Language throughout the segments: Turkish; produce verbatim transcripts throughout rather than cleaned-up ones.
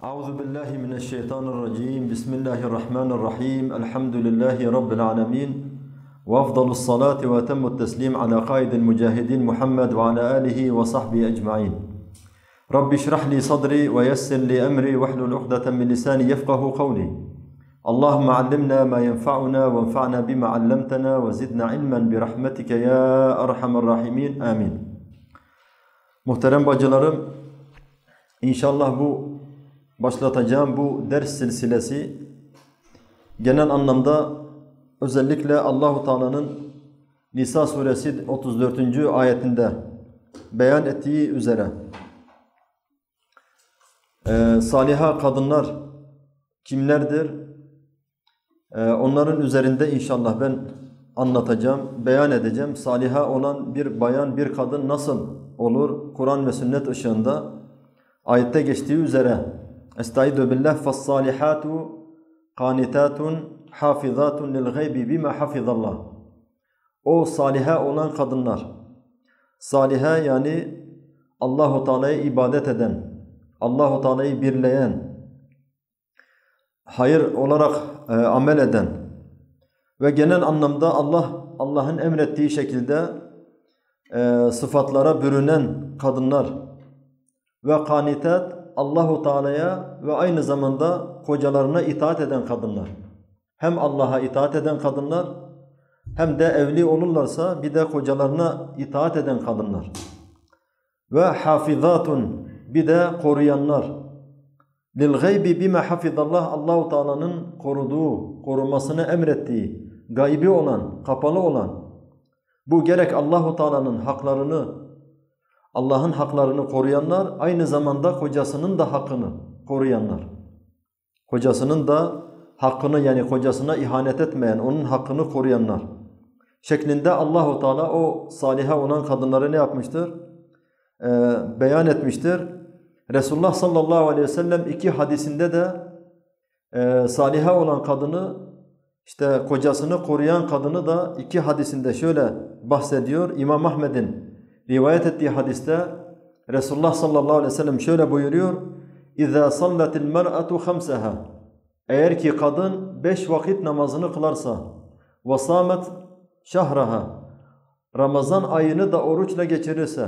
أعوذ بالله من الشيطان الرجيم بسم الله الرحمن الرحيم الحمد لله رب العالمين وأفضل الصلاة وأتم التسليم على قائد المجاهدين محمد وعلى آله وصحبه أجمعين رب اشرح لي صدري ويسر لي أمري واحلل عقدة من لساني يفقه قولي اللهم علمنا ما ينفعنا وانفعنا بما علمتنا وزدنا علما برحمتك يا أرحم الراحمين آمين. Muhterem bacılarım, inşallah bu başlatacağım bu ders silsilesi genel anlamda özellikle Allahu Teala'nın Nisa suresi otuz dördüncü ayetinde beyan ettiği üzere e, saliha kadınlar kimlerdir? E, onların üzerinde inşallah ben anlatacağım, beyan edeceğim. Saliha olan bir bayan, bir kadın nasıl olur? Kur'an ve sünnet ışığında ayette geçtiği üzere Estaizu billah فَالصَّالِحَاتُ قَانِتَاتٌ حَافِظَاتٌ لِلْغَيْبِ بِمَا حَفِظَ اللّٰهِ. O saliha olan kadınlar, saliha yani Allahu Teala'ya ibadet eden, Allahu Teala'yı birleyen, hayır olarak e, amel eden ve genel anlamda Allah Allah'ın emrettiği şekilde e, sıfatlara bürünen kadınlar ve kanitat Allahu Teala'ya ve aynı zamanda kocalarına itaat eden kadınlar. Hem Allah'a itaat eden kadınlar hem de evli olurlarsa bir de kocalarına itaat eden kadınlar. Ve hafizatun bir de koruyanlar. Lil gaybi bima hafizallah Allahu Teala'nın koruduğu, korumasını emrettiği, gaybi olan, kapalı olan bu gerek Allahu Teala'nın haklarını Allah'ın haklarını koruyanlar, aynı zamanda kocasının da hakkını koruyanlar. Kocasının da hakkını yani kocasına ihanet etmeyen, onun hakkını koruyanlar şeklinde Allahu Teala o saliha olan kadınları ne yapmıştır? Ee, beyan etmiştir. Resulullah sallallahu aleyhi ve sellem iki hadisinde de e, saliha olan kadını, işte kocasını koruyan kadını da iki hadisinde şöyle bahsediyor. İmam Ahmed'in rivayet ettiği hadiste Resulullah sallallahu aleyhi ve sellem şöyle buyuruyor: İza sallatil mer'atu khamsaha. Eğer ki kadın beş vakit namazını kılarsa ve samet şahraha. Ramazan ayını da oruçla geçirirse.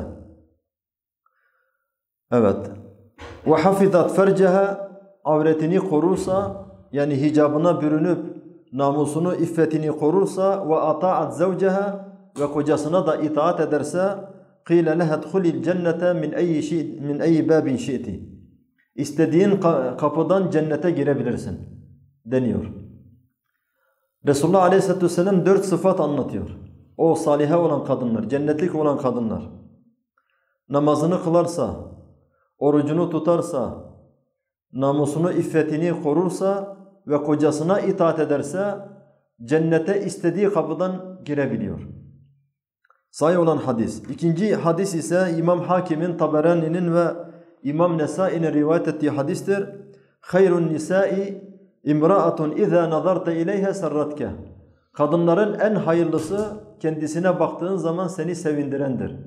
Evet. Ve hafizat ferceha. Avretini korursa, yani hicabına bürünüp namusunu, iffetini korursa ve ata'at zavceha ve kocasına da itaat ederse قِيلَ لَهَا ادْخُلِ الْجَنَّةَ مِنْ اَيِّ شِئْتِ مِنْ اَيِّ بَابٍ شِئْتِ. İstediğin kapıdan cennete girebilirsin deniyor. Resulullah Aleyhisselatü Vesselam dört sıfat anlatıyor. O saliha olan kadınlar, cennetlik olan kadınlar namazını kılarsa, orucunu tutarsa, namusunu, iffetini korursa ve kocasına itaat ederse cennete istediği kapıdan girebiliyor. Sahih olan hadis. İkinci hadis ise İmam Hakim'in, Taberani'nin ve İmam Nesai'nin rivayet ettiği hadistir. Hayrun nisai imra'atun iza nazarta ileyha sarratke. Kadınların en hayırlısı kendisine baktığın zaman seni sevindirendir.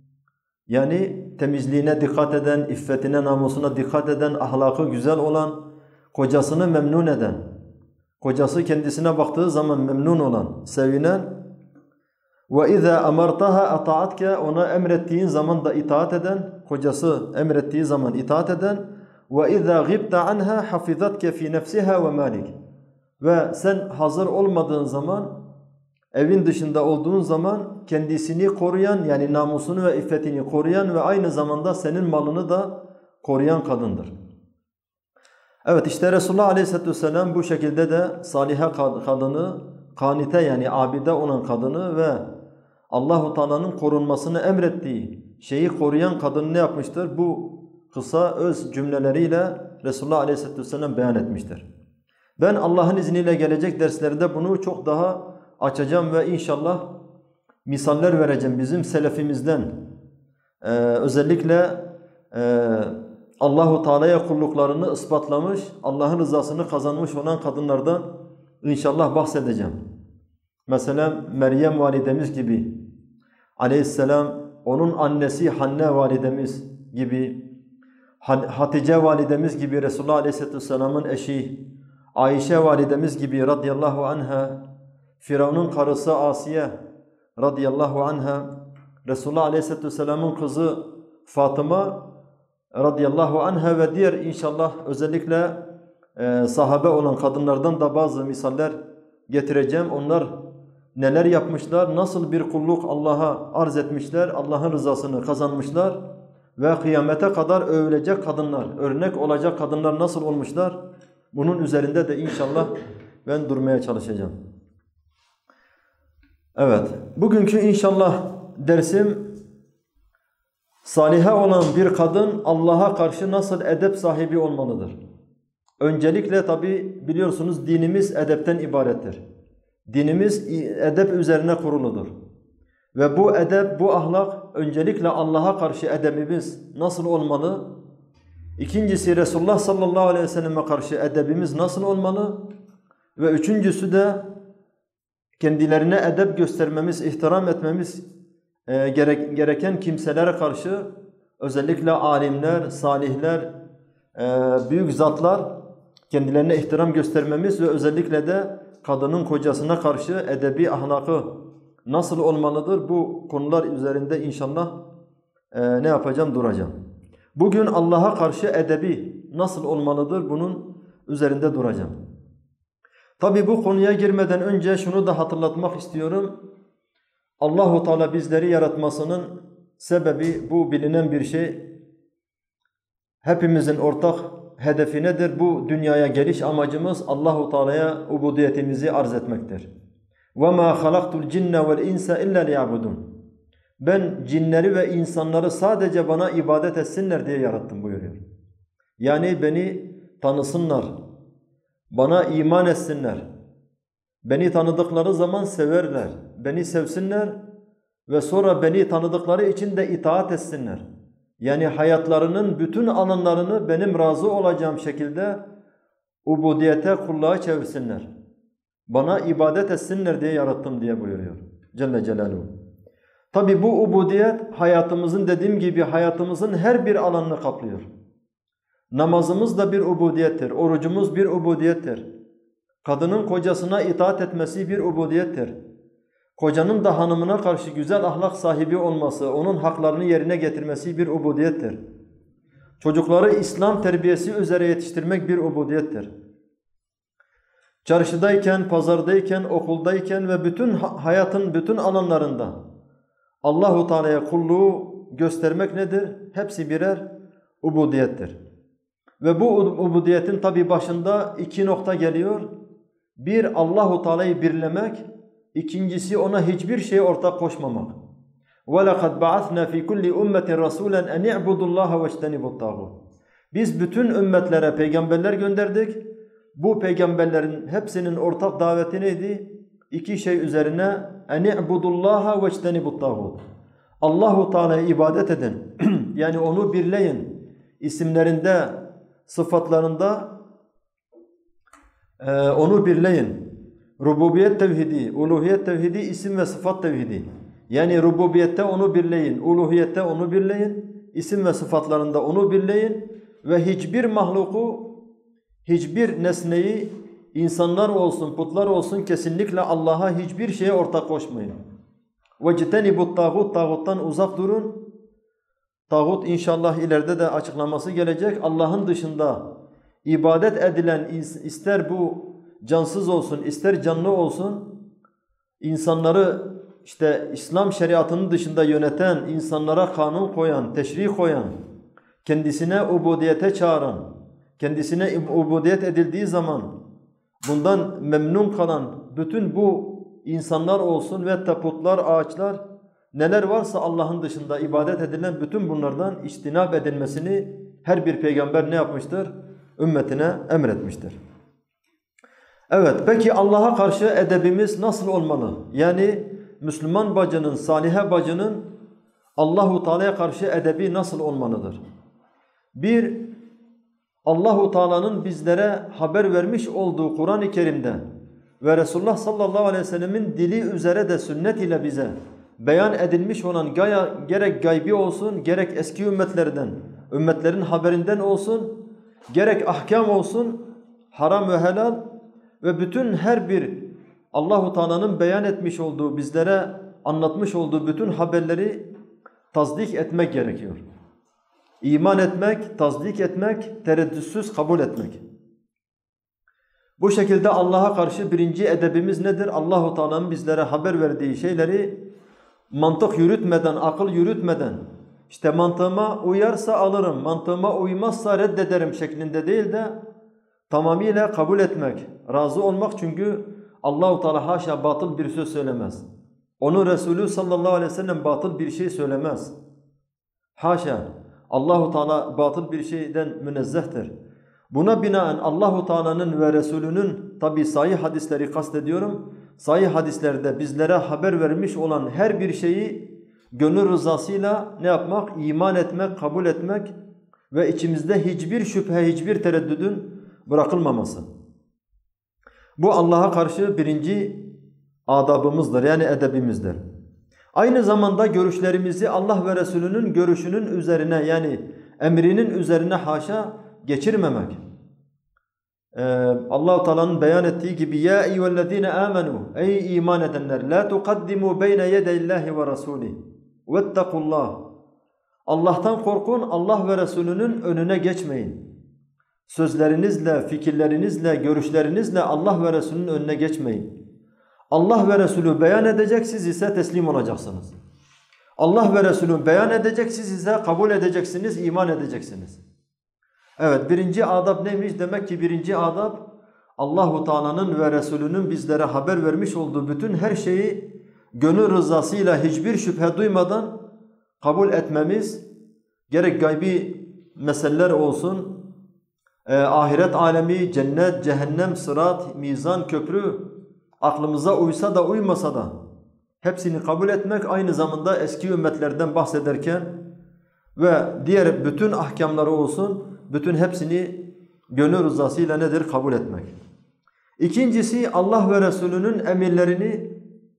Yani temizliğine dikkat eden, iffetine, namusuna dikkat eden, ahlakı güzel olan, kocasını memnun eden, kocası kendisine baktığı zaman memnun olan, sevinen ve izâ amartaha ata'atke, ona emrettiğin zaman da itaat eden, kocası emrettiği zaman itaat eden ve izâ gibta anha hafizatke fi nefsiha ve malik, ve sen hazır olmadığın zaman, evin dışında olduğun zaman kendisini koruyan, yani namusunu ve iffetini koruyan ve aynı zamanda senin malını da koruyan kadındır. Evet, işte Resulullah Aleyhisselatü Vesselam bu şekilde de saliha kadını, kanite yani abide olan kadını ve Allahu Teala'nın korunmasını emrettiği şeyi koruyan kadını ne yapmıştır? Bu kısa öz cümleleriyle Resulullah Aleyhisselatü Vesselam beyan etmiştir. Ben Allah'ın izniyle gelecek derslerde bunu çok daha açacağım ve inşallah misaller vereceğim bizim selefimizden. Ee, özellikle e, Allahu Teala'ya kulluklarını ispatlamış, Allah'ın rızasını kazanmış olan kadınlardan inşallah bahsedeceğim. Mesela Meryem validemiz gibi, aleyhisselam, onun annesi Hanne validemiz gibi, Hatice validemiz gibi Resulullah Aleyhisselatü Vesselam'ın eşi, Ayşe validemiz gibi radıyallahu anha, Firavun'un karısı Asiye radıyallahu anha, Resulullah Aleyhisselatü Vesselam'ın kızı Fatıma radıyallahu anha ve diğer inşallah özellikle e, sahabe olan kadınlardan da bazı misaller getireceğim. Onlar neler yapmışlar, nasıl bir kulluk Allah'a arz etmişler, Allah'ın rızasını kazanmışlar ve kıyamete kadar övülecek kadınlar, örnek olacak kadınlar nasıl olmuşlar? Bunun üzerinde de inşallah ben durmaya çalışacağım. Evet, bugünkü inşallah dersim salihe olan bir kadın Allah'a karşı nasıl edep sahibi olmalıdır? Öncelikle tabi biliyorsunuz dinimiz edepten ibarettir. Dinimiz edep üzerine kuruludur. Ve bu edep, bu ahlak öncelikle Allah'a karşı edebimiz nasıl olmalı? İkincisi Resulullah sallallahu aleyhi ve selleme karşı edebimiz nasıl olmalı? Ve üçüncüsü de kendilerine edep göstermemiz, ihtiram etmemiz e, gerek, gereken kimselere karşı özellikle alimler, salihler, e, büyük zatlar kendilerine ihtiram göstermemiz ve özellikle de kadının kocasına karşı edebi ahlakı nasıl olmalıdır? Bu konular üzerinde inşallah e, ne yapacağım? Duracağım. Bugün Allah'a karşı edebi nasıl olmalıdır? Bunun üzerinde duracağım. Tabi bu konuya girmeden önce şunu da hatırlatmak istiyorum. Allahu Teala bizleri yaratmasının sebebi bu bilinen bir şey. Hepimizin ortak hedefi nedir? Bu dünyaya geliş amacımız Allahu Teala'ya ubudiyetimizi arz etmektir. وَمَا خَلَقْتُ الْجِنَّ وَالْاِنْسَ اِلَّا لِيَعْبُدُونَ Ben cinleri ve insanları sadece bana ibadet etsinler diye yarattım buyuruyor. Yani beni tanısınlar, bana iman etsinler, beni tanıdıkları zaman severler, beni sevsinler ve sonra beni tanıdıkları için de itaat etsinler. Yani hayatlarının bütün alanlarını benim razı olacağım şekilde ubudiyete, kulluğa çevirsinler. Bana ibadet etsinler diye yarattım diye buyuruyor Celle Celaluhu. Tabi bu ubudiyet hayatımızın dediğim gibi hayatımızın her bir alanını kaplıyor. Namazımız da bir ubudiyettir, orucumuz bir ubudiyettir. Kadının kocasına itaat etmesi bir ubudiyettir. Kocanın da hanımına karşı güzel ahlak sahibi olması, onun haklarını yerine getirmesi bir ubudiyettir. Çocukları İslam terbiyesi üzere yetiştirmek bir ubudiyettir. Çarşıdayken, pazardayken, okuldayken ve bütün hayatın bütün alanlarında Allahu Teala'ya kulluğu göstermek nedir? Hepsi birer ubudiyettir. Ve bu ubudiyetin tabi başında iki nokta geliyor. Bir, Allahu Teala'yı birlemek. İkincisi ona hiçbir şeye ortak koşmamak. وَلَقَدْ بَعَثْنَا فِي كُلِّ اُمَّةٍ رَسُولًا اَنْ يَعْبُدُوا اللّٰهَ وَاجْتَنِبُوا الطَّاغُوتَ Biz bütün ümmetlere peygamberler gönderdik. Bu peygamberlerin hepsinin ortak daveti neydi? İki şey üzerine اَنْ يَعْبُدُوا اللّٰهَ وَاجْتَنِبُوا الطَّاغُوتَ Allahu Teala'ya ibadet edin. Yani onu birleyin. İsimlerinde, sıfatlarında e, onu birleyin. Rububiyet tevhidi, uluhiyet tevhidi, isim ve sıfat tevhidi. Yani rububiyette onu birleyin, uluhiyette onu birleyin, isim ve sıfatlarında onu birleyin ve hiçbir mahluku, hiçbir nesneyi, insanlar olsun, putlar olsun kesinlikle Allah'a hiçbir şeye ortak koşmayın. وَجْتَنِبُوا tağut Tağuttan uzak durun. Tağut inşallah ileride de açıklaması gelecek. Allah'ın dışında ibadet edilen ister bu cansız olsun, ister canlı olsun, insanları işte İslam şeriatının dışında yöneten, insanlara kanun koyan, teşrih koyan, kendisine ubudiyete çağıran, kendisine ubudiyet edildiği zaman bundan memnun kalan bütün bu insanlar olsun ve putlar, ağaçlar, neler varsa Allah'ın dışında ibadet edilen bütün bunlardan içtinab edilmesini her bir peygamber ne yapmıştır? Ümmetine emretmiştir. Evet, peki Allah'a karşı edebimiz nasıl olmalı? Yani Müslüman bacının, salihe bacının Allahu Teala'ya karşı edebi nasıl olmalıdır? Bir, Allahu Teala'nın bizlere haber vermiş olduğu Kur'an-ı Kerim'de ve Resulullah sallallahu aleyhi ve sellemin dili üzere de sünnet ile bize beyan edilmiş olan gaya, gerek gaybi olsun, gerek eski ümmetlerden ümmetlerin haberinden olsun, gerek ahkam olsun, haram ve helal ve bütün her bir Allah-u Teala'nın beyan etmiş olduğu, bizlere anlatmış olduğu bütün haberleri tasdik etmek gerekiyor. İman etmek, tasdik etmek, tereddütsüz kabul etmek. Bu şekilde Allah'a karşı birinci edebimiz nedir? Allah-u Teala'nın bizlere haber verdiği şeyleri mantık yürütmeden, akıl yürütmeden, işte mantığıma uyarsa alırım, mantığıma uymazsa reddederim şeklinde değil de tamamıyla kabul etmek, razı olmak, çünkü Allah-u Teala haşa batıl bir söz söylemez. Onun Resulü sallallahu aleyhi ve sellem batıl bir şey söylemez. Haşa. Allah-u Teala batıl bir şeyden münezzehtir. Buna binaen Allah-u Teala'nın ve Resulünün, tabi sahih hadisleri kastediyorum, sahih hadislerde bizlere haber vermiş olan her bir şeyi gönül rızasıyla ne yapmak? İman etmek, kabul etmek ve içimizde hiçbir şüphe, hiçbir tereddüdün bırakılmaması. Bu Allah'a karşı birinci adabımızdır, yani edebimizdir. Aynı zamanda görüşlerimizi Allah ve Resulünün görüşünün üzerine, yani emrinin üzerine haşa geçirmemek. Ee, Allah-u Teala'nın beyan ettiği gibi ya eyyühellezine amenu, ey iman edenler, la tuqaddimu beyne yedeyillahi ve rasulih vettekullah. Allah'tan korkun, Allah ve Resulünün önüne geçmeyin. Sözlerinizle, fikirlerinizle, görüşlerinizle Allah ve Resulünün önüne geçmeyin. Allah ve Resulü beyan edecek, siz ise teslim olacaksınız. Allah ve Resulü beyan edecek, siz ise kabul edeceksiniz, iman edeceksiniz. Evet, birinci adab neymiş? Demek ki birinci adab Allah-u Teala'nın ve Resulünün bizlere haber vermiş olduğu bütün her şeyi gönül rızasıyla hiçbir şüphe duymadan kabul etmemiz, gerek gaybi meseleler olsun, e, ahiret alemi, cennet, cehennem, sırat, mizan, köprü, aklımıza uysa da uymasa da hepsini kabul etmek, aynı zamanda eski ümmetlerden bahsederken ve diğer bütün ahkamları olsun, bütün hepsini gönül rızasıyla nedir? Kabul etmek. İkincisi, Allah ve Resulünün emirlerini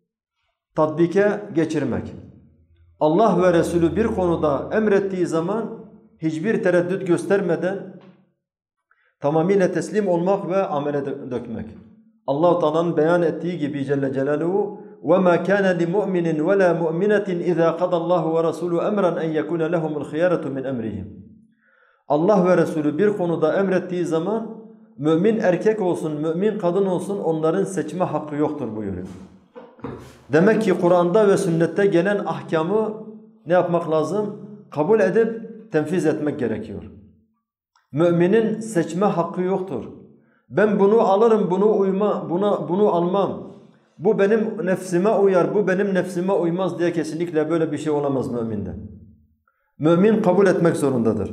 tatbike geçirmek. Allah ve Resulü bir konuda emrettiği zaman hiçbir tereddüt göstermeden tamamıyla teslim olmak ve amele dökmek. Allah-u Teala'nın beyan ettiği gibi Celle Celaluhu وَمَا كَانَ لِمُؤْمِنٍ وَلَا مُؤْمِنَةٍ إِذَا قَضَى اللّٰهُ وَرَسُولُهُ اَمْرًا اَنْ يَكُونَ لَهُمُ الْخِيَارَةُ مِنْ اَمْرِهِمْ. Allah ve Resulü bir konuda emrettiği zaman mümin erkek olsun, mümin kadın olsun onların seçme hakkı yoktur buyuruyor. Demek ki Kur'an'da ve sünnette gelen ahkamı ne yapmak lazım? Kabul edip tenfiz etmek gerekiyor. Müminin seçme hakkı yoktur. Ben bunu alırım, bunu uyma, buna bunu almam. Bu benim nefsime uyar, bu benim nefsime uymaz diye kesinlikle böyle bir şey olamaz müminde. Mümin kabul etmek zorundadır.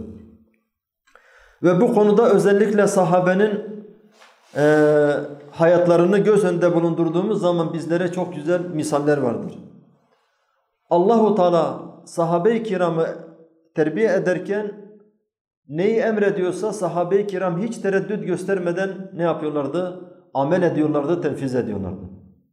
Ve bu konuda özellikle sahabenin e, hayatlarını göz önünde bulundurduğumuz zaman bizlere çok güzel misaller vardır. Allah-u Teala sahabe-i kiramı terbiye ederken neyi emrediyorsa sahabe-i kiram hiç tereddüt göstermeden ne yapıyorlardı? Amel ediyorlardı, tenfiz ediyorlardı.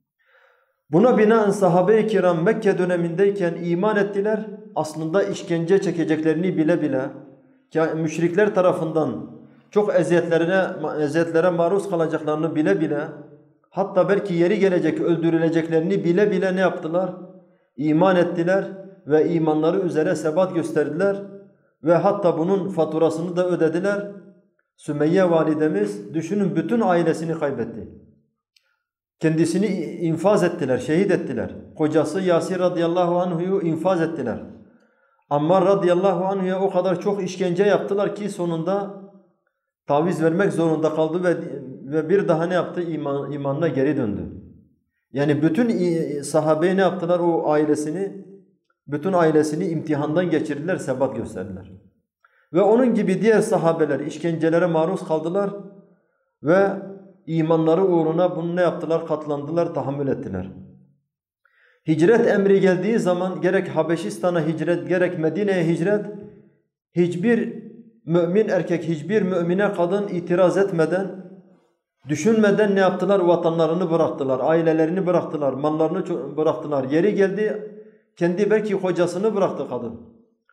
Buna binaen sahabe-i kiram Mekke dönemindeyken iman ettiler. Aslında işkence çekeceklerini bile bile, müşrikler tarafından çok eziyetlerine, eziyetlere maruz kalacaklarını bile bile, hatta belki yeri gelecek öldürüleceklerini bile bile ne yaptılar? İman ettiler ve imanları üzere sebat gösterdiler ve hatta bunun faturasını da ödediler. Sümeyye validemiz düşünün bütün ailesini kaybetti. Kendisini infaz ettiler, şehit ettiler. Kocası Yasir radıyallahu anhu'yu infaz ettiler. Ammar radıyallahu anhu'ya o kadar çok işkence yaptılar ki sonunda taviz vermek zorunda kaldı ve ve bir daha ne yaptı? İman, imanına geri döndü. Yani bütün sahabe ne yaptılar? O ailesini, bütün ailesini imtihandan geçirdiler, sebat gösterdiler. Ve onun gibi diğer sahabeler işkencelere maruz kaldılar ve imanları uğruna bunu ne yaptılar? Katlandılar, tahammül ettiler. Hicret emri geldiği zaman gerek Habeşistan'a hicret, gerek Medine'ye hicret, hiçbir mümin erkek, hiçbir mümine kadın itiraz etmeden, düşünmeden ne yaptılar? Vatanlarını bıraktılar, ailelerini bıraktılar, mallarını bıraktılar. Yeri geldi, kendi belki kocasını bıraktı kadın.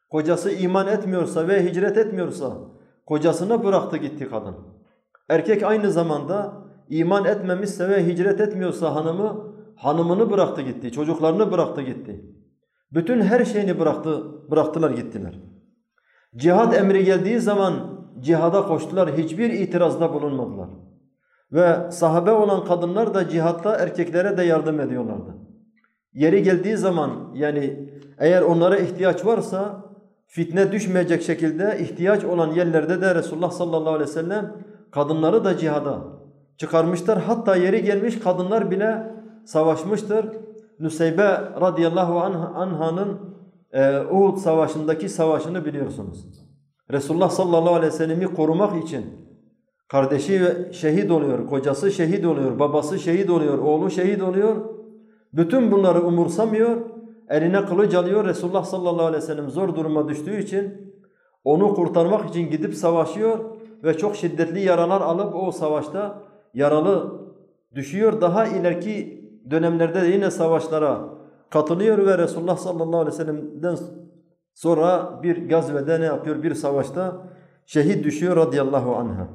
Kocası iman etmiyorsa ve hicret etmiyorsa kocasını bıraktı gitti kadın. Erkek aynı zamanda iman etmemişse ve hicret etmiyorsa hanımı, hanımını bıraktı gitti, çocuklarını bıraktı gitti. Bütün her şeyini bıraktı, bıraktılar gittiler. Cihad emri geldiği zaman cihada koştular, hiçbir itirazda bulunmadılar. Ve sahabe olan kadınlar da cihatta erkeklere de yardım ediyorlardı. Yeri geldiği zaman yani eğer onlara ihtiyaç varsa fitne düşmeyecek şekilde ihtiyaç olan yerlerde de Resulullah sallallahu aleyhi ve sellem kadınları da cihada çıkarmışlar. Hatta yeri gelmiş kadınlar bile savaşmıştır. Nuseybe radıyallahu anh'ın e, Uhud savaşındaki savaşını biliyorsunuz. Resulullah sallallahu aleyhi ve sellemi korumak için kardeşi şehit oluyor, kocası şehit oluyor, babası şehit oluyor, oğlu şehit oluyor. Bütün bunları umursamıyor. Eline kılıç alıyor. Resulullah sallallahu aleyhi ve sellem zor duruma düştüğü için onu kurtarmak için gidip savaşıyor ve çok şiddetli yaralar alıp o savaşta yaralı düşüyor. Daha ileriki dönemlerde de yine savaşlara katılıyor ve Resulullah sallallahu aleyhi ve sellem'den sonra bir gazvede ne yapıyor? Bir savaşta şehit düşüyor radıyallahu anha.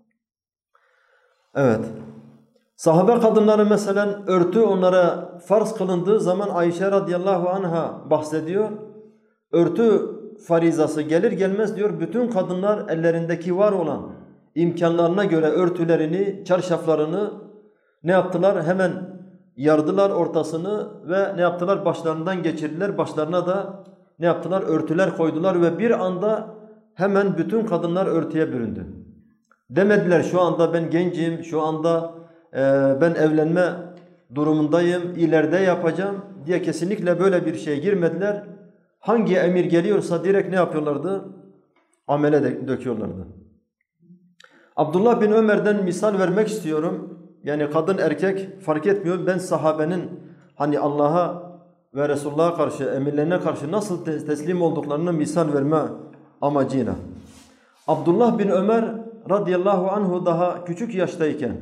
Evet. Sahabe kadınları mesela örtü onlara farz kılındığı zaman Ayşe radıyallahu anha bahsediyor. Örtü farizası gelir gelmez diyor bütün kadınlar ellerindeki var olan imkanlarına göre örtülerini, çarşaflarını ne yaptılar? Hemen yardılar ortasını ve ne yaptılar? Başlarından geçirdiler. Başlarına da ne yaptılar? Örtüler koydular ve bir anda hemen bütün kadınlar örtüye büründü. Demediler şu anda ben gencim, şu anda e, ben evlenme durumundayım, ileride yapacağım diye kesinlikle böyle bir şeye girmediler. Hangi emir geliyorsa direkt ne yapıyorlardı? Amele de, döküyorlardı. Abdullah bin Ömer'den misal vermek istiyorum. Yani kadın erkek fark etmiyor. Ben sahabenin hani Allah'a ve Resulullah'a karşı, emirlerine karşı nasıl teslim olduklarını misal verme amacıyla. Abdullah bin Ömer radıyallahu anhu daha küçük yaştayken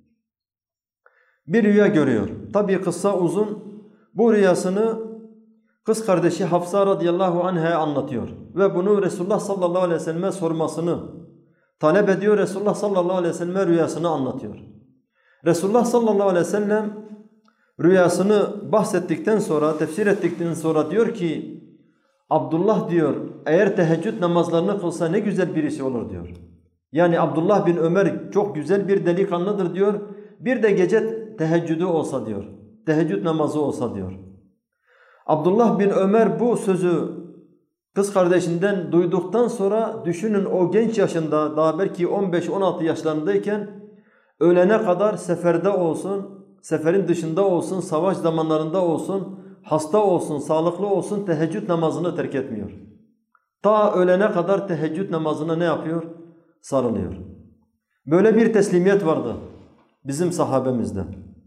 bir rüya görüyor. Tabii kıssa uzun. Bu rüyasını kız kardeşi Hafsa radıyallahu anh'a anlatıyor. Ve bunu Resulullah sallallahu aleyhi ve selleme sormasını talep ediyor. Resulullah sallallahu aleyhi ve selleme rüyasını anlatıyor. Resulullah sallallahu aleyhi ve sellem rüyasını bahsettikten sonra, tefsir ettikten sonra diyor ki Abdullah diyor eğer teheccüd namazlarını kılsa ne güzel birisi olur diyor. Yani Abdullah bin Ömer çok güzel bir delikanlıdır diyor. Bir de gece teheccüdü olsa diyor. Teheccüd namazı olsa diyor. Abdullah bin Ömer bu sözü kız kardeşinden duyduktan sonra düşünün o genç yaşında daha belki on beş on altı yaşlarındayken ölene kadar seferde olsun, seferin dışında olsun, savaş zamanlarında olsun, hasta olsun, sağlıklı olsun teheccüd namazını terk etmiyor. Ta ölene kadar teheccüd namazına ne yapıyor? Sarılıyor. Böyle bir teslimiyet vardı bizim sahabemizde.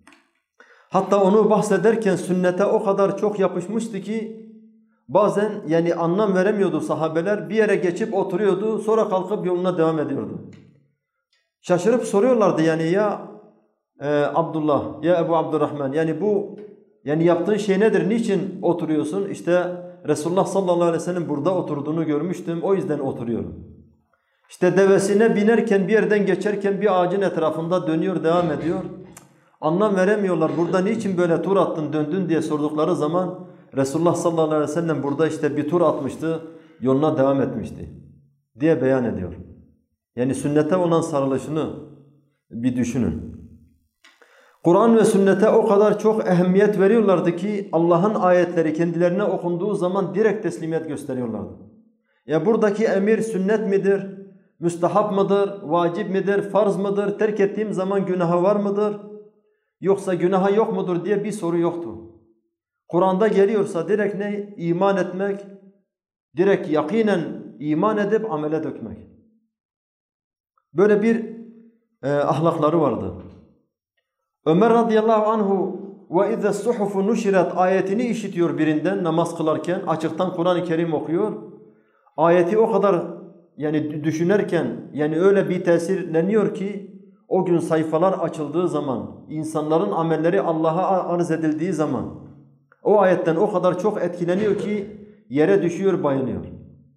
Hatta onu bahsederken sünnete o kadar çok yapışmıştı ki bazen yani anlam veremiyordu sahabeler. Bir yere geçip oturuyordu, sonra kalkıp yoluna devam ediyordu. Şaşırıp soruyorlardı yani ya e, Abdullah, ya Ebu Abdurrahman yani bu yani yaptığın şey nedir? Niçin oturuyorsun? İşte Resulullah sallallahu aleyhi ve sellem burada oturduğunu görmüştüm. O yüzden oturuyorum. İşte devesine binerken bir yerden geçerken bir ağacın etrafında dönüyor, devam ediyor. Anlam veremiyorlar. Burada niçin böyle tur attın, döndün diye sordukları zaman Resulullah sallallahu aleyhi ve sellem burada işte bir tur atmıştı, yoluna devam etmişti diye beyan ediyor. Yani sünnete olan sarılışını bir düşünün. Kur'an ve sünnete o kadar çok ehemmiyet veriyorlardı ki Allah'ın ayetleri kendilerine okunduğu zaman direkt teslimiyet gösteriyorlardı. Ya buradaki emir sünnet midir, müstahap mıdır, vacip midir, farz mıdır, terk ettiğim zaman günaha var mıdır, yoksa günaha yok mudur diye bir soru yoktu. Kur'an'da geliyorsa direkt ne? İman etmek, direkt yakinen iman edip amele dökmek. Böyle bir e, ahlakları vardı. Ömer radıyallahu anhu ve izâ suhufu nuşirat ayetini işitiyor birinden namaz kılarken açıktan Kur'an-ı Kerim okuyor. Ayeti o kadar yani düşünürken yani öyle bir tesirleniyor ki o gün sayfalar açıldığı zaman insanların amelleri Allah'a arz edildiği zaman o ayetten o kadar çok etkileniyor ki yere düşüyor, bayılıyor.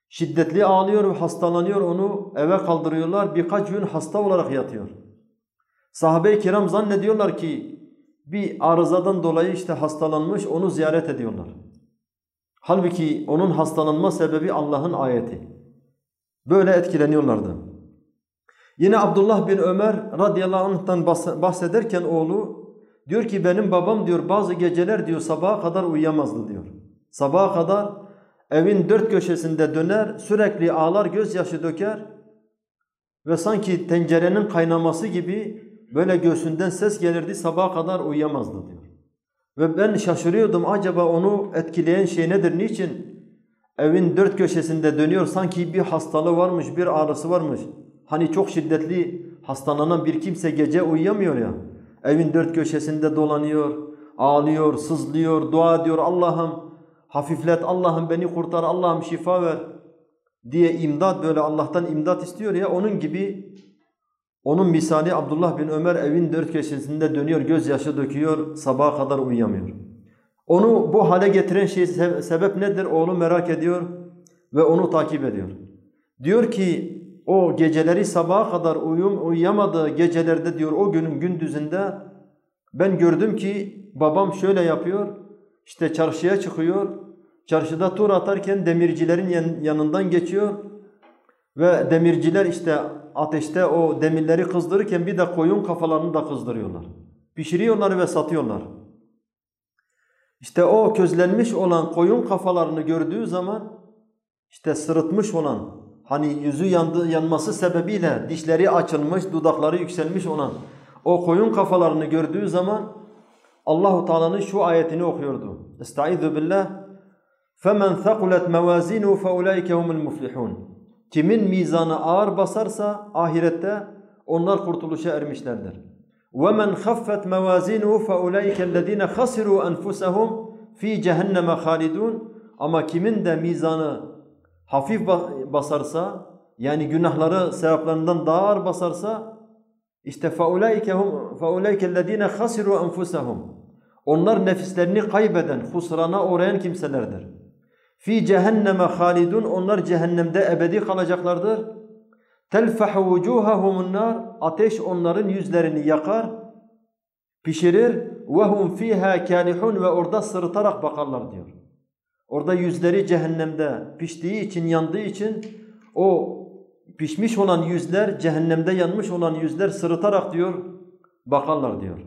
Şiddetli ağlıyor ve hastalanıyor, onu eve kaldırıyorlar. Birkaç gün hasta olarak yatıyor. Sahabe-i kiram zannediyorlar ki bir arızadan dolayı işte hastalanmış, onu ziyaret ediyorlar. Halbuki onun hastalanma sebebi Allah'ın ayeti. Böyle etkileniyorlardı. Yine Abdullah bin Ömer radıyallahu anh'tan bahsederken oğlu diyor ki benim babam diyor bazı geceler diyor sabaha kadar uyuyamazdı diyor. Sabaha kadar evin dört köşesinde döner, sürekli ağlar, gözyaşı döker ve sanki tencerenin kaynaması gibi böyle göğsünden ses gelirdi, sabaha kadar uyuyamazdı diyor. Ve ben şaşırıyordum, acaba onu etkileyen şey nedir, niçin evin dört köşesinde dönüyor, sanki bir hastalığı varmış, bir ağrısı varmış. Hani çok şiddetli hastalanan bir kimse gece uyuyamıyor ya, evin dört köşesinde dolanıyor, ağlıyor, sızlıyor, dua ediyor, Allah'ım hafiflet, Allah'ım beni kurtar, Allah'ım şifa ver diye imdat, böyle Allah'tan imdat istiyor ya, onun gibi, onun misali Abdullah bin Ömer evin dört köşesinde dönüyor, gözyaşı döküyor, sabaha kadar uyuyamıyor. Onu bu hale getiren şey, sebep nedir? Oğlu merak ediyor ve onu takip ediyor. Diyor ki o geceleri sabaha kadar uyum, uyuyamadığı gecelerde diyor o günün gündüzünde ben gördüm ki babam şöyle yapıyor, işte çarşıya çıkıyor, çarşıda tur atarken demircilerin yanından geçiyor ve demirciler işte ateşte o demirleri kızdırırken bir de koyun kafalarını da kızdırıyorlar. Pişiriyorlar ve satıyorlar. İşte o közlenmiş olan koyun kafalarını gördüğü zaman işte sırıtmış olan, hani yüzü yandı, yanması sebebiyle dişleri açılmış, dudakları yükselmiş olan o koyun kafalarını gördüğü zaman Allah-u Teala'nın şu ayetini okuyordu. Estaizu billah. فَمَنْ ثَقُلَتْ مَوَازِينُهُ فَاُولَٰئِكَ هُمُ الْمُفْلِحُونَ. Kimin mizanı ağır basarsa ahirette onlar kurtuluşa ermişlerdir. وَمَنْ خَفَّتْ مَوَازِينُهُ فَاُولَٰئِكَ الَّذ۪ينَ خَسِرُوا أَنْفُسَهُمْ ف۪ي جَهَنَّمَ خَالِدُونَ. Ama kimin de mizanı hafif basarsa, yani günahları sevaplarından daha ağır basarsa, işte فَاُولَٰئِكَ الَّذ۪ينَ خَسِرُوا أَنْفُسَهُمْ. Onlar nefislerini kaybeden, husrana uğrayan kimselerdir. Fi cehenneme halidun, onlar cehennemde ebedi kalacaklardır. Telfahu vucuhahumun nar, ateş onların yüzlerini yakar, pişirir. Ve hum fiha kalihun, ve orada sırıtarak bakarlar diyor. Orada yüzleri cehennemde piştiği için, yandığı için o pişmiş olan yüzler, cehennemde yanmış olan yüzler sırıtarak diyor bakarlar diyor.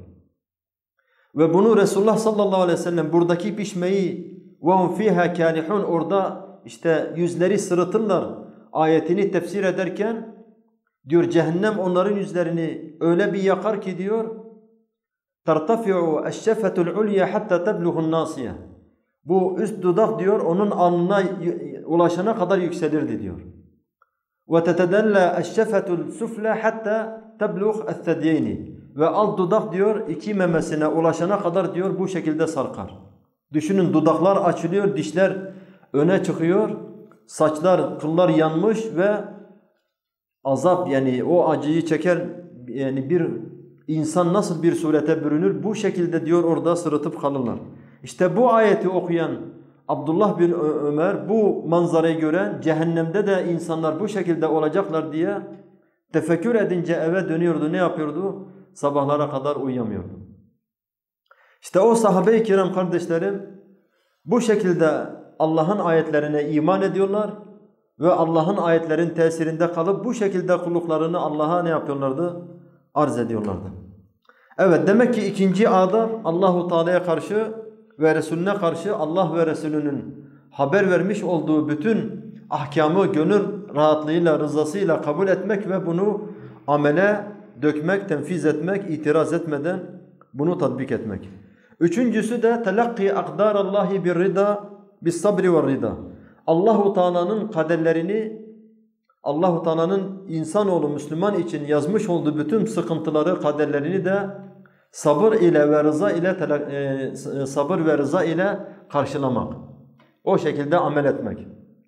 Ve bunu Resulullah sallallahu aleyhi ve sellem buradaki pişmeyi وَهُمْ فِيهَا كَالِحُونَ, orada işte yüzleri sırıtırlar ayetini tefsir ederken diyor cehennem onların yüzlerini öyle bir yakar ki diyor تَرْتَفِعُ الشَّفَةُ الْعُلْيَا حَتَّى تَبْلُغُ النَّاسِيَةِ. Bu üst dudak diyor onun alnına ulaşana kadar yükselirdi diyor. وَتَتَدَلَّ الشَّفَةُ السُّفْلَى حَتَّى تَبْلُغ الثَّدْيَيْنِ. Ve alt dudak diyor iki memesine ulaşana kadar diyor bu şekilde sarkar. Düşünün, dudaklar açılıyor, dişler öne çıkıyor, saçlar, kıllar yanmış ve azap, yani o acıyı çeker, yani bir insan nasıl bir surete bürünür, bu şekilde diyor orada sırıtıp kalırlar. İşte bu ayeti okuyan Abdullah bin Ömer bu manzarayı gören, cehennemde de insanlar bu şekilde olacaklar diye tefekkür edince eve dönüyordu, ne yapıyordu? Sabahlara kadar uyuyamıyordu. İşte o sahabe-i kiram kardeşlerim bu şekilde Allah'ın ayetlerine iman ediyorlar ve Allah'ın ayetlerin tesirinde kalıp bu şekilde kulluklarını Allah'a ne yapıyorlardı? Arz ediyorlardı. Evet, demek ki ikinci adab Allahu Teala'ya karşı ve Resulüne karşı Allah ve Resulünün haber vermiş olduğu bütün ahkamı gönül rahatlığıyla, rızasıyla kabul etmek ve bunu amele dökmek, tenfiz etmek, itiraz etmeden bunu tatbik etmek. Üçüncüsü de telakki akdarallahi bir rida, bis sabri ve rida. Allahu Teala'nın kaderlerini, Allahu Teala'nın insanoğlu Müslüman için yazmış olduğu bütün sıkıntıları, kaderlerini de sabır ile ve rıza ile e, sabır ve rıza ile karşılamak. O şekilde amel etmek.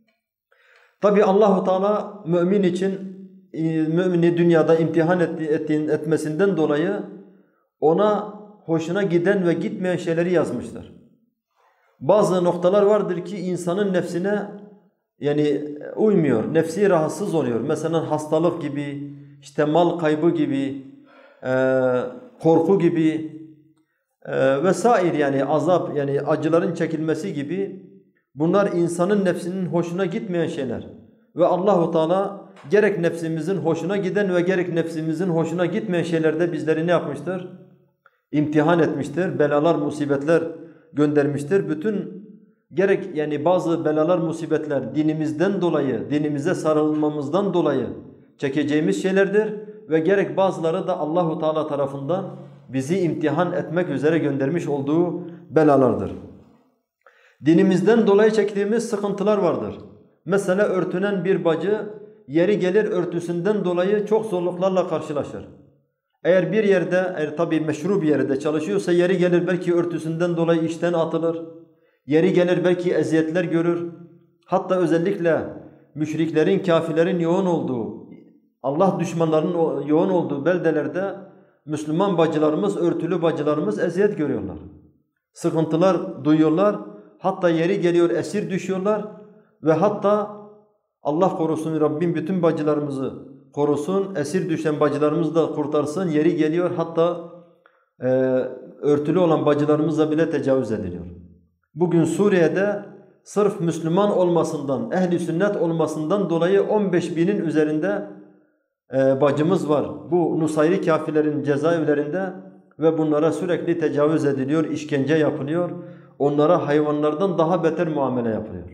Tabi Allahu Teala mümin için mümini dünyada imtihan etti, ettiğin, etmesinden dolayı ona hoşuna giden ve gitmeyen şeyleri yazmıştır. Bazı noktalar vardır ki insanın nefsine yani uymuyor, nefsi rahatsız oluyor. Mesela hastalık gibi, işte mal kaybı gibi, e, korku gibi e, vesaire, yani azap, yani acıların çekilmesi gibi, bunlar insanın nefsinin hoşuna gitmeyen şeyler. Ve Allahu Teala gerek nefsimizin hoşuna giden ve gerek nefsimizin hoşuna gitmeyen şeylerde bizleri ne yapmıştır? İmtihan etmiştir. Belalar, musibetler göndermiştir. Bütün gerek yani bazı belalar, musibetler dinimizden dolayı, dinimize sarılmamızdan dolayı çekeceğimiz şeylerdir ve gerek bazıları da Allahu Teala tarafından bizi imtihan etmek üzere göndermiş olduğu belalardır. Dinimizden dolayı çektiğimiz sıkıntılar vardır. Mesela örtünen bir bacı yeri gelir örtüsünden dolayı çok zorluklarla karşılaşır. Eğer bir yerde, eğer tabii meşru bir yerde çalışıyorsa yeri gelir belki örtüsünden dolayı işten atılır. Yeri gelir belki eziyetler görür. Hatta özellikle müşriklerin, kafirlerin yoğun olduğu, Allah düşmanlarının yoğun olduğu beldelerde Müslüman bacılarımız, örtülü bacılarımız eziyet görüyorlar. Sıkıntılar duyuyorlar. Hatta yeri geliyor esir düşüyorlar ve hatta Allah korusun, Rabbim bütün bacılarımızı korusun, esir düşen bacılarımızı da kurtarsın. Yeri geliyor hatta e, örtülü olan bacılarımıza bile tecavüz ediliyor. Bugün Suriye'de sırf Müslüman olmasından, ehli sünnet olmasından dolayı on beş binin üzerinde e, bacımız var. Bu Nusayri kafirlerin cezaevlerinde ve bunlara sürekli tecavüz ediliyor, işkence yapılıyor. Onlara hayvanlardan daha beter muamele yapılıyor.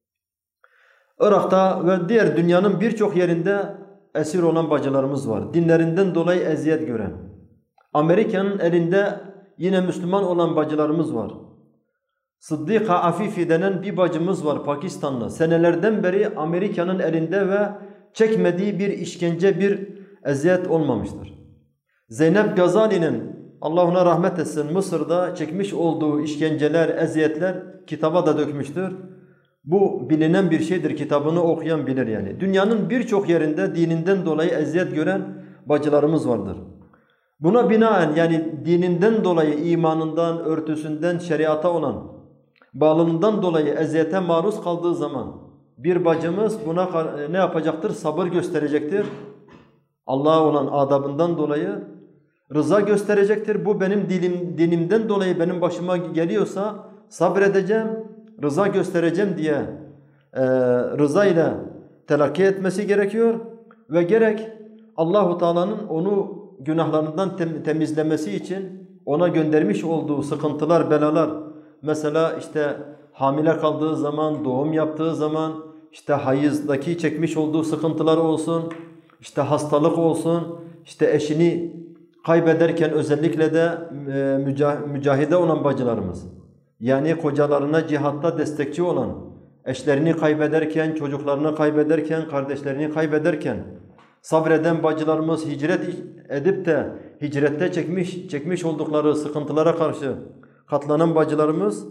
Irak'ta ve diğer dünyanın birçok yerinde esir olan bacılarımız var. Dinlerinden dolayı eziyet gören. Amerika'nın elinde yine Müslüman olan bacılarımız var. Sıddika Afifi denen bir bacımız var, Pakistanlı. Senelerden beri Amerika'nın elinde ve çekmediği bir işkence, bir eziyet olmamıştır. Zeynep Gazali'nin, Allah ona rahmet etsin, Mısır'da çekmiş olduğu işkenceler, eziyetler kitaba da dökmüştür. Bu bilinen bir şeydir, kitabını okuyan bilir yani. Dünyanın birçok yerinde dininden dolayı eziyet gören bacılarımız vardır. Buna binaen yani dininden dolayı, imanından, örtüsünden, şeriata olan bağlılığından dolayı eziyete maruz kaldığı zaman bir bacımız buna ne yapacaktır? Sabır gösterecektir. Allah'a olan adabından dolayı rıza gösterecektir. Bu benim dilim, dinimden dolayı benim başıma geliyorsa sabredeceğim, rıza göstereceğim diye e, rıza ile telakki etmesi gerekiyor ve gerek Allahu Teala'nın onu günahlarından tem temizlemesi için ona göndermiş olduğu sıkıntılar, belalar, mesela işte hamile kaldığı zaman, doğum yaptığı zaman, işte hayızdaki çekmiş olduğu sıkıntılar olsun, işte hastalık olsun, işte eşini kaybederken özellikle de e, mücah mücahide olan bacılarımız, yani kocalarına cihatta destekçi olan, eşlerini kaybederken, çocuklarını kaybederken, kardeşlerini kaybederken sabreden bacılarımız, hicret edip de hicrette çekmiş çekmiş oldukları sıkıntılara karşı katlanan bacılarımız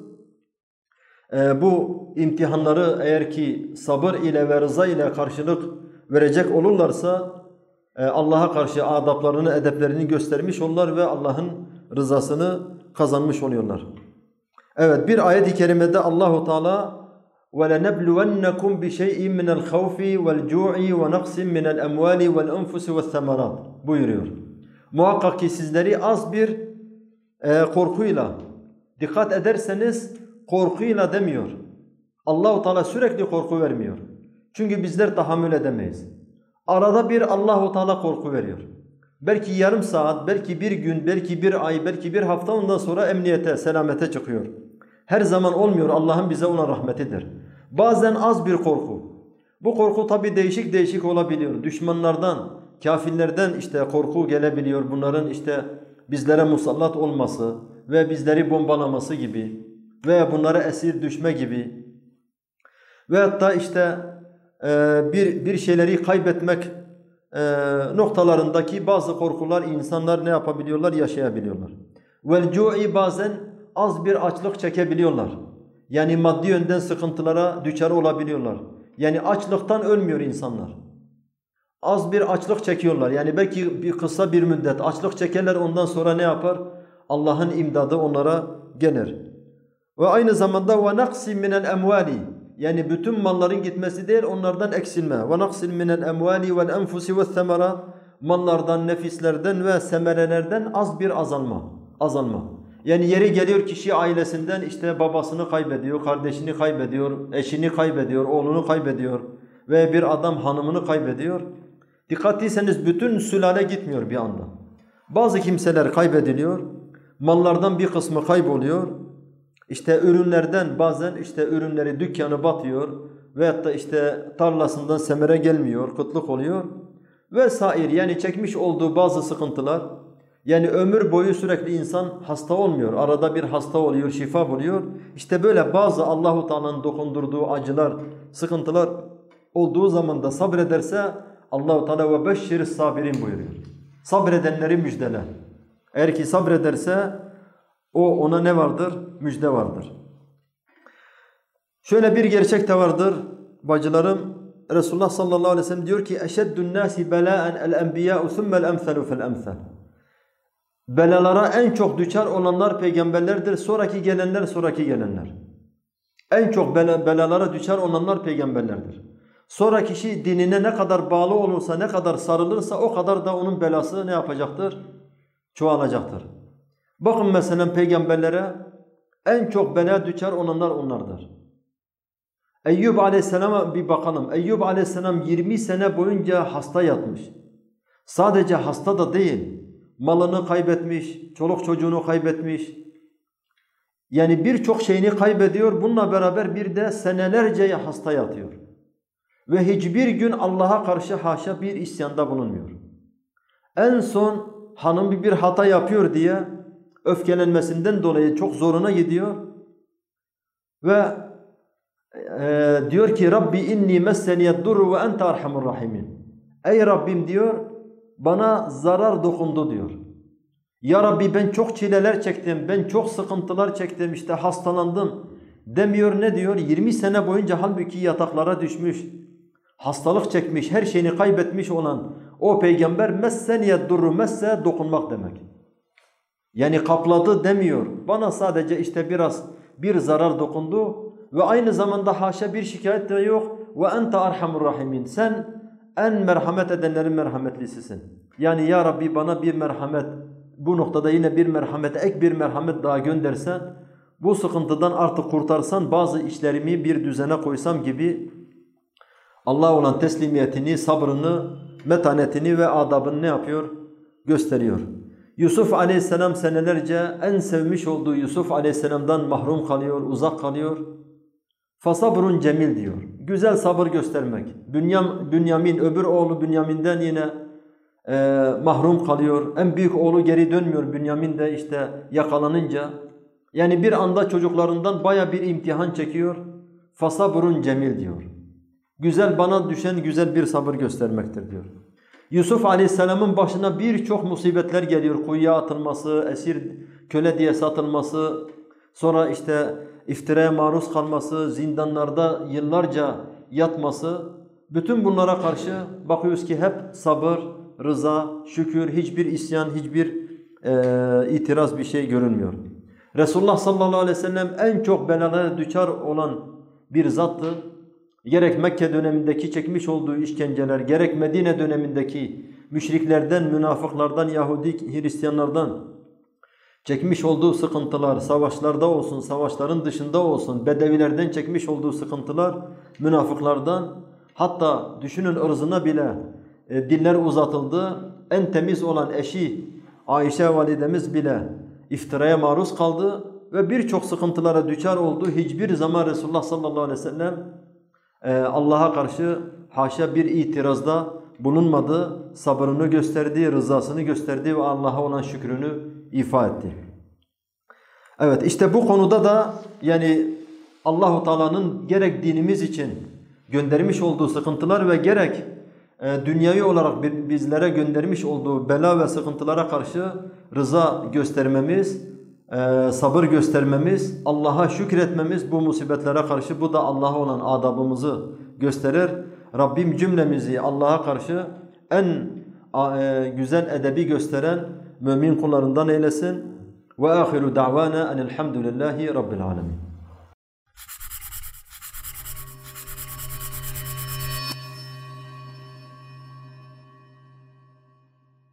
e, bu imtihanları eğer ki sabır ile ve rıza ile karşılık verecek olurlarsa e, Allah'a karşı adaplarını, edeplerini göstermiş olurlar ve Allah'ın rızasını kazanmış oluyorlar. Evet, bir ayet-i kerimede Allahu Teala وَلَنَبْلُوَنَّكُمْ بِشَيْءٍ مِنَ الْخَوْفِ وَالْجُوعِ وَنَقْصٍ مِنَ الْأَمْوَالِ وَالْأَنْفُسِ وَالثَّمَرَاتِ buyuruyor. Muhakkak ki sizleri az bir e, korkuyla, dikkat ederseniz korkuyla demiyor. Allahu Teala sürekli korku vermiyor. Çünkü bizler tahammül edemeyiz. Arada bir Allahu Teala korku veriyor. Belki yarım saat, belki bir gün, belki bir ay, belki bir hafta, ondan sonra emniyete, selamete çıkıyor. Her zaman olmuyor, Allah'ın bize ona rahmetidir. Bazen az bir korku. Bu korku tabi değişik değişik olabiliyor. Düşmanlardan, kafirlerden işte korku gelebiliyor. Bunların işte bizlere musallat olması ve bizleri bombalaması gibi veya bunlara esir düşme gibi ve hatta işte e, bir, bir şeyleri kaybetmek e, noktalarındaki bazı korkular insanlar ne yapabiliyorlar? Yaşayabiliyorlar. Vel-cu'i bazen az bir açlık çekebiliyorlar. Yani maddi yönden sıkıntılara düçar olabiliyorlar. Yani açlıktan ölmüyor insanlar. Az bir açlık çekiyorlar. Yani belki bir kısa bir müddet açlık çekerler, ondan sonra ne yapar? Allah'ın imdadı onlara gelir. Ve aynı zamanda وَنَقْسٍ مِنَ الْاَمْوَالِ yani bütün malların gitmesi değil, onlardan eksilme. Ve naksil minel emvali vel enfusi ve semerat, mallardan, nefislerden ve semerelerden az bir azalma. Azalma. Yani yeri geliyor kişi ailesinden işte babasını kaybediyor, kardeşini kaybediyor, eşini kaybediyor, oğlunu kaybediyor ve bir adam hanımını kaybediyor. Dikkatliyseniz bütün sülale gitmiyor bir anda. Bazı kimseler kaybediliyor, mallardan bir kısmı kayboluyor. İşte ürünlerden bazen işte ürünleri, dükkanı batıyor veyahut da işte tarlasından semere gelmiyor, kıtlık oluyor vesaire. Yani çekmiş olduğu bazı sıkıntılar, yani ömür boyu sürekli insan hasta olmuyor. Arada bir hasta oluyor, şifa buluyor. İşte böyle bazı Allahu Teala'nın dokundurduğu acılar, sıkıntılar olduğu zaman da sabrederse Allahu Teala ve beşşir sabirin buyuruyor. Sabredenleri müjdele. Eğer ki sabrederse o ona ne vardır? Müjde vardır. Şöyle bir gerçek de vardır bacılarım. Resulullah sallallahu aleyhi ve sellem diyor ki: "Eşeddün nâsi belâen el-enbiyâ'u thummel emselu fel-emsel." Belalara en çok düçar olanlar peygamberlerdir. Sonraki gelenler, sonraki gelenler. En çok bela, belalara düçar olanlar peygamberlerdir. Sonra kişi dinine ne kadar bağlı olursa, ne kadar sarılırsa o kadar da onun belası ne yapacaktır? Çoğalacaktır. Bakın mesela peygamberlere en çok bela düçar olanlar onlardır. Eyyub aleyhisselama bir bakalım. Eyyub aleyhisselam yirmi sene boyunca hasta yatmış. Sadece hasta da değil, malını kaybetmiş, çoluk çocuğunu kaybetmiş. Yani birçok şeyini kaybediyor. Bununla beraber bir de senelerce hasta yatıyor. Ve hiçbir gün Allah'a karşı haşa bir isyanda bulunmuyor. En son hanım bir hata yapıyor diye öfkelenmesinden dolayı çok zoruna gidiyor. Ve e, diyor ki Rabbi inni messeniyed durru ve ente erhamur rahimin. Ey Rabbim diyor, bana zarar dokundu diyor. Ya Rabbi ben çok çileler çektim, ben çok sıkıntılar çektim, işte hastalandım demiyor. Ne diyor? yirmi sene boyunca halbuki yataklara düşmüş, hastalık çekmiş, her şeyini kaybetmiş olan o peygamber messeniyed durru, messe dokunmak demek. Yani kapladı demiyor. Bana sadece işte biraz bir zarar dokundu ve aynı zamanda haşa bir şikayet de yok. Ve ente erhamur rahimin. Sen en merhamet edenlerin merhametlisisin. Yani ya Rabbi bana bir merhamet, bu noktada yine bir merhamet, ek bir merhamet daha göndersen, bu sıkıntıdan artık kurtarsan, bazı işlerimi bir düzene koysam gibi Allah'a olan teslimiyetini, sabrını, metanetini ve adabını ne yapıyor? Gösteriyor. Yusuf aleyhisselam senelerce en sevmiş olduğu Yusuf aleyhisselamdan mahrum kalıyor, uzak kalıyor. Fasabrun cemil diyor. Güzel sabır göstermek. Bünyam, Bünyamin, öbür oğlu Bünyamin'den yine e, mahrum kalıyor. En büyük oğlu geri dönmüyor. Bünyamin de işte yakalanınca. Yani bir anda çocuklarından baya bir imtihan çekiyor. Fasabrun cemil diyor. Güzel, bana düşen güzel bir sabır göstermektir diyor. Yusuf aleyhisselamın başına birçok musibetler geliyor. Kuyuya atılması, esir köle diye satılması, sonra işte iftiraya maruz kalması, zindanlarda yıllarca yatması. Bütün bunlara karşı bakıyoruz ki hep sabır, rıza, şükür, hiçbir isyan, hiçbir e, itiraz bir şey görünmüyor. Resulullah sallallahu aleyhi ve sellem en çok belalara düçar olan bir zattı. Gerek Mekke dönemindeki çekmiş olduğu işkenceler, gerek Medine dönemindeki müşriklerden, münafıklardan, Yahudi, Hristiyanlardan çekmiş olduğu sıkıntılar, savaşlarda olsun, savaşların dışında olsun, Bedevilerden çekmiş olduğu sıkıntılar, münafıklardan, hatta düşünün ırzına bile e, diller uzatıldı. En temiz olan eşi Ayşe validemiz bile iftiraya maruz kaldı ve birçok sıkıntılara düçar oldu. Hiçbir zaman Resulullah sallallahu aleyhi ve sellem Allah'a karşı haşa bir itirazda bulunmadı, sabrını gösterdi, rızasını gösterdi ve Allah'a olan şükrünü ifa etti. Evet, işte bu konuda da yani Allahu Teala'nın gerek dinimiz için göndermiş olduğu sıkıntılar ve gerek e, dünyevi olarak bizlere göndermiş olduğu bela ve sıkıntılara karşı rıza göstermemiz, Ee, sabır göstermemiz, Allah'a şükretmemiz, bu musibetlere karşı, bu da Allah'a olan adabımızı gösterir. Rabbim cümlemizi Allah'a karşı en e, güzel edebi gösteren mümin kullarından eylesin. Ve ahiru da'vana enelhamdülillahi rabbil alemin.